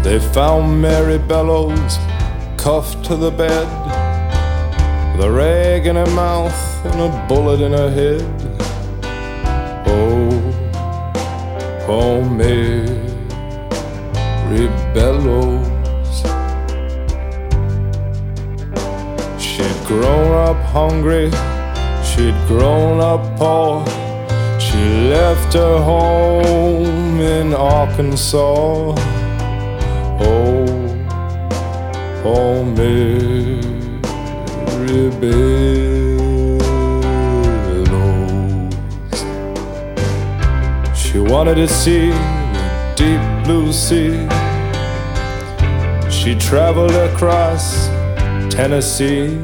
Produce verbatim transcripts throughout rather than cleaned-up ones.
They found Mary Bellows cuffed to the bed, with a rag in her mouth and a bullet in her head. Oh, oh, Mary Bellows. She'd grown up hungry, she'd grown up poor. She left her home in Arkansas. Oh, oh, Mary Bellows. She wanted to see the deep blue sea. She traveled across Tennessee.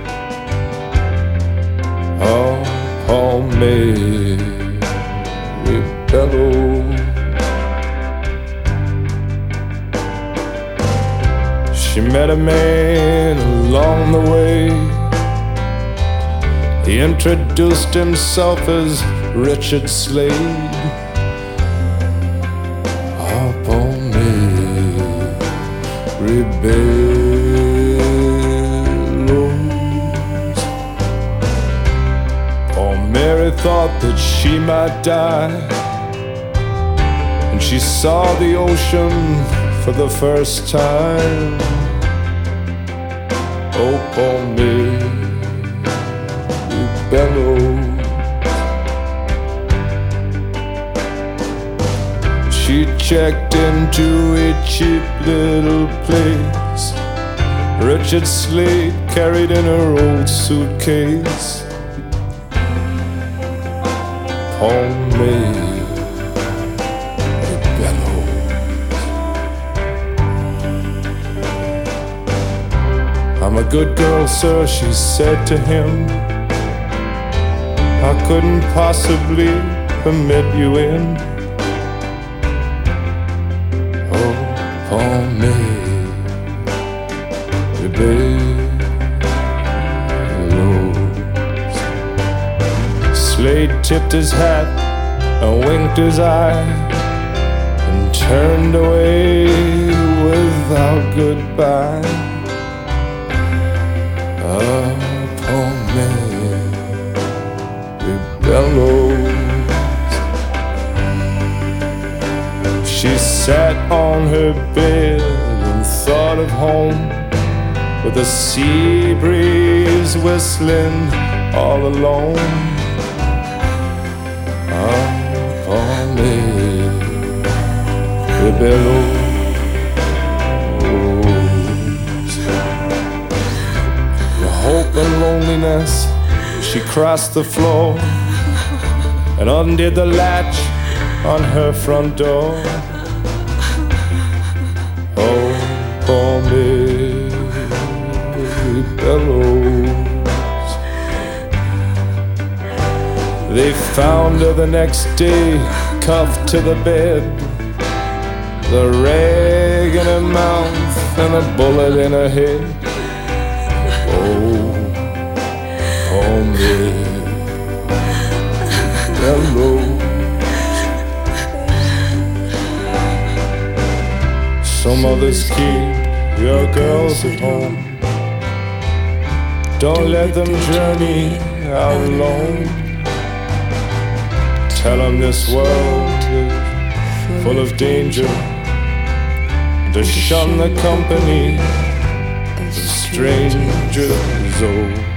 Oh, oh, Mary Bellows. She met a man along the way. He introduced himself as Richard Slade. Up on Mary Bellows. Poor Mary thought that she might die, and she saw the ocean for the first time. Oh, poor Mary Bellows. She checked into a cheap little place Richard Slade carried in her old suitcase. Poor Mary "I'm a good girl, sir," she said to him. "I couldn't possibly permit you in." Oh, poor Mary Bellows. Slade tipped his hat and winked his eye and turned away without goodbye. Ah, poor Mary Bellows. She sat on her bed and thought of home, with the sea breeze whistling all alone. Ah, poor Mary Bellows. Hope and loneliness, she crossed the floor and undid the latch on her front door. Oh, poor Mary Bellows. They found her the next day, cuffed to the bed, the rag in her mouth and a bullet in her head. Oh, oh, Mary Bellows. Some mothers keep your girls at home. Don't let them journey out alone. Tell them this world is full of danger, to shun the company of strangers. Oh,